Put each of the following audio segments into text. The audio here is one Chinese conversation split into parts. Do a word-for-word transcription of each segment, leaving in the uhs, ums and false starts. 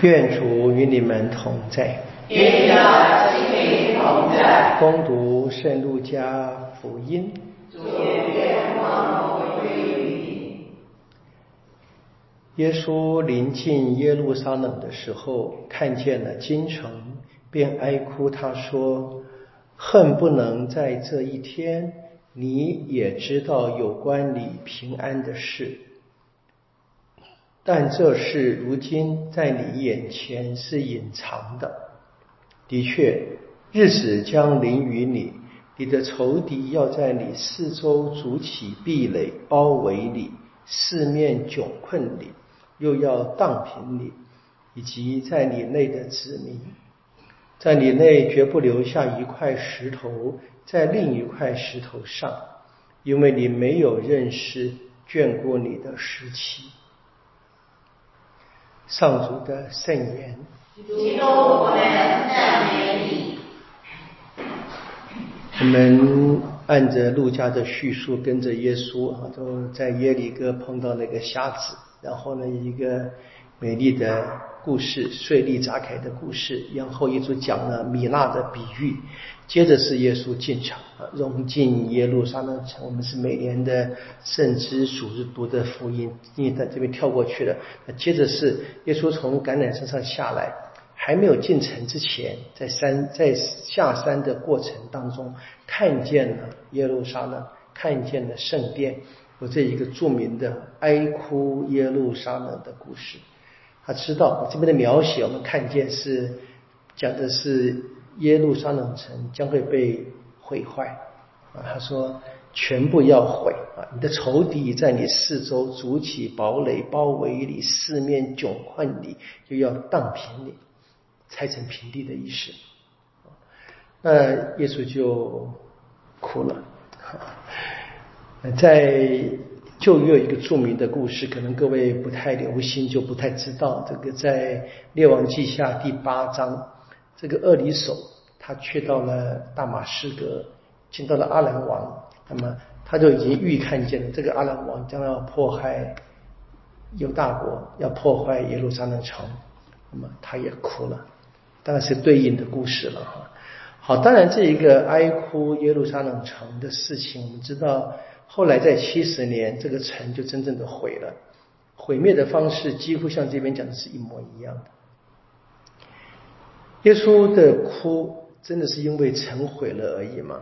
愿主与你们同在。 愿你心灵同在。 恭读圣路加福音。 主愿光荣归于你。 耶稣临近耶路撒冷的时候，看见了京城，便哀哭，他说：恨不能在这一天，你也知道有关你平安的事。但这事如今在你眼前是隐藏的。的确，日子将临于你，你的仇敌要在你四周筑起壁垒，包围你，四面窘困你，又要荡平你，以及在你内的子民。在你内绝不留下一块石头在另一块石头上，因为你没有认识眷顾你的时期。上主的圣言。 基督，我们赞美你。 我们按着路加的叙述，跟着耶稣啊，都在耶里哥碰到那个瞎子，然后呢，一个美丽的故事，税吏扎凯的故事，然后耶稣讲了米纳的比喻，接着是耶稣进场啊，融进耶路撒冷城。我们是每年的圣枝主日读的福音，因为在这边跳过去了。那接着是耶稣从橄榄山上下来，还没有进城之前，在山在下山的过程当中，看见了耶路撒冷，看见了圣殿，有这一个著名的哀哭耶路撒冷的故事。他知道这边的描写，我们看见是讲的是耶路撒冷城将会被毁坏啊。他说全部要毁啊！你的仇敌在你四周筑起堡垒，包围你，四面窘困你，又要荡平你，拆成平地的意思。那耶稣就哭了。在旧约有一个著名的故事，可能各位不太留心，就不太知道。这个在列王记下第八章，这个厄里叟他去到了大马士革，见到了阿兰王，那么他就已经预看见了这个阿兰王将要迫害犹大国，要破坏耶路撒冷城，那么他也哭了。当然是对应的故事了哈。好，当然这一个哀哭耶路撒冷城的事情，我们知道后来在七十年，这个城就真正的毁了，毁灭的方式几乎像这边讲的是一模一样的。耶稣的哭真的是因为城毁了而已吗？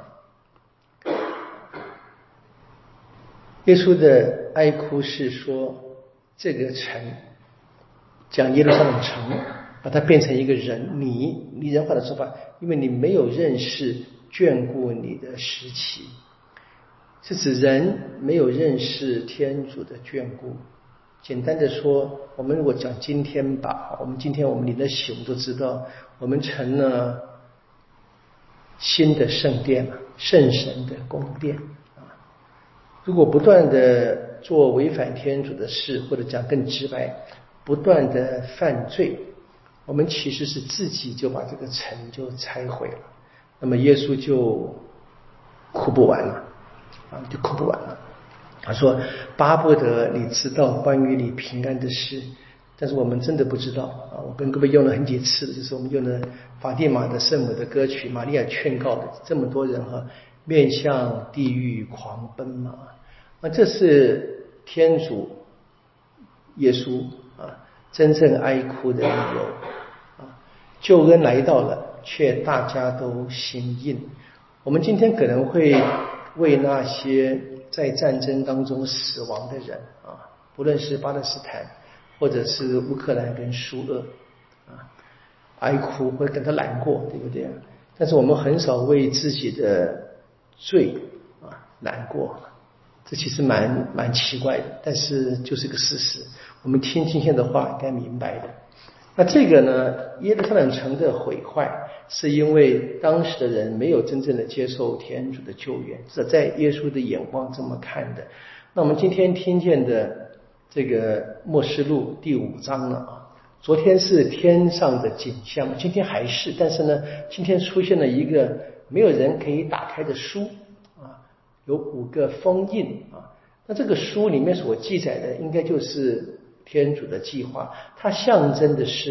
耶稣的哀哭是说，这个城，讲耶路撒冷城，把它变成一个人，你你人话的说法，因为你没有认识眷顾你的时期，是指人没有认识天主的眷顾。简单的说，我们如果讲今天吧，我们今天我们领了洗，我们都知道，我们成了新的圣殿，圣神的宫殿啊。如果不断的做违反天主的事，或者讲更直白，不断的犯罪，我们其实是自己就把这个城就拆毁了。那么耶稣就哭不完了啊，就哭不完了。他说巴不得你知道关于你平安的事，但是我们真的不知道啊。我跟各位用了很几次，就是我们用了法蒂玛的圣母的歌曲，玛利亚劝告的这么多人哈，面向地狱狂奔嘛。那这是天主耶稣啊真正哀哭的理由啊。救恩来到了，却大家都心硬。我们今天可能会为那些在战争当中死亡的人啊，不论是巴勒斯坦或者是乌克兰跟苏俄啊，哀哭或者感到难过，对不对？但是我们很少为自己的罪啊难过，这其实蛮蛮奇怪的，但是就是个事实。我们听今天的话应该明白的。那这个呢，耶路撒冷城的毁坏是因为当时的人没有真正的接受天主的救援，是在耶稣的眼光这么看的。那我们今天听见的这个默示录第五章了啊，昨天是天上的景象，今天还是，但是呢，今天出现了一个没有人可以打开的书啊，有五个封印啊。那这个书里面所记载的应该就是天主的计划，它象征的是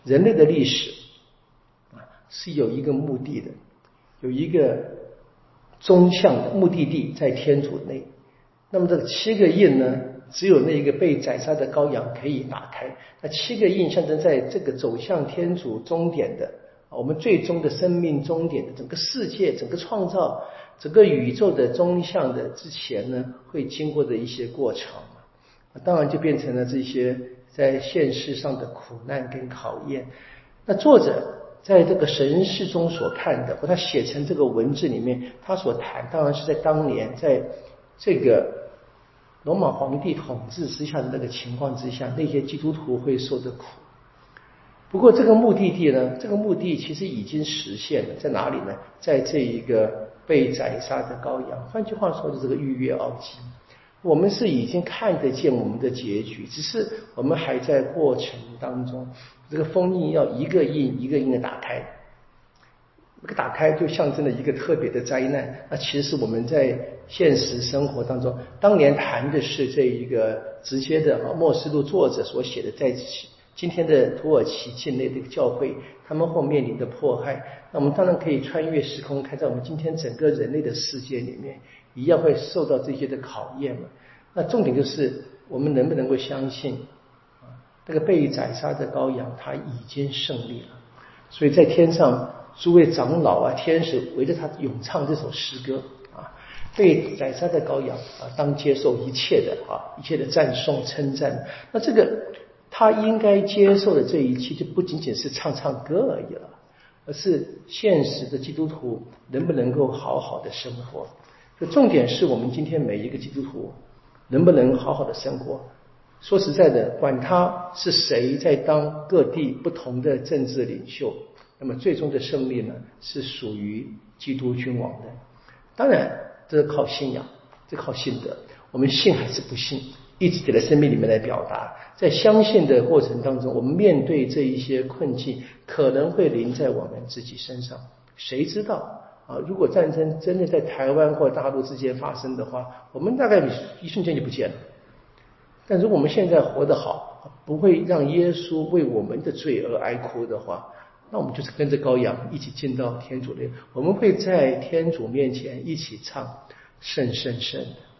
人类的历史啊是有一个目的的，有一个终向的目的地在天主内。那么这七个印呢，只有那一个被宰杀的羔羊可以打开。那七个印象征在这个走向天主终点的，我们最终的生命终点的整个世界、整个创造、整个宇宙的终向的之前呢，会经过的一些过程。当然就变成了这些在现世上的苦难跟考验。那作者在这个神事中所看的，或他写成这个文字里面，他所谈当然是在当年在这个罗马皇帝统治之下的那个情况之下，那些基督徒会受的苦。不过这个目的地呢，这个目的其实已经实现了，在哪里呢？在这一个被宰杀的羔羊。换句话说，就是这个逾越奥基。我们是已经看得见我们的结局，只是我们还在过程当中。这个封印要一个印一个印的打开，这个打开就象征了一个特别的灾难。那其实是我们在现实生活当中，当年谈的是这一个直接的啊，默示录作者所写的，在今天的土耳其境内的教会，他们或面临的迫害。那我们当然可以穿越时空，看在我们今天整个人类的世界里面，一样会受到这些的考验嘛。那重点就是我们能不能够相信啊，这个被宰杀的羔羊他已经胜利了。所以在天上诸位长老啊、天使围着他咏唱这首诗歌啊，被宰杀的羔羊啊，当接受一切的啊，一切的赞颂称赞。那这个他应该接受的这一切，就不仅仅是唱唱歌而已了，而是现实的基督徒能不能够好好的生活。就重点是我们今天每一个基督徒能不能好好的生活。说实在的，管他是谁在当各地不同的政治领袖，那么最终的胜利呢，是属于基督君王的。当然这是靠信仰，这靠信德，我们信还是不信，一直在生命里面来表达。在相信的过程当中，我们面对这一些困境可能会临在我们自己身上，谁知道啊？如果战争真的在台湾或大陆之间发生的话，我们大概一瞬间就不见了。但如果我们现在活得好，不会让耶稣为我们的罪而哀哭的话，那我们就是跟着羔羊一起进到天主内，我们会在天主面前一起唱圣圣圣，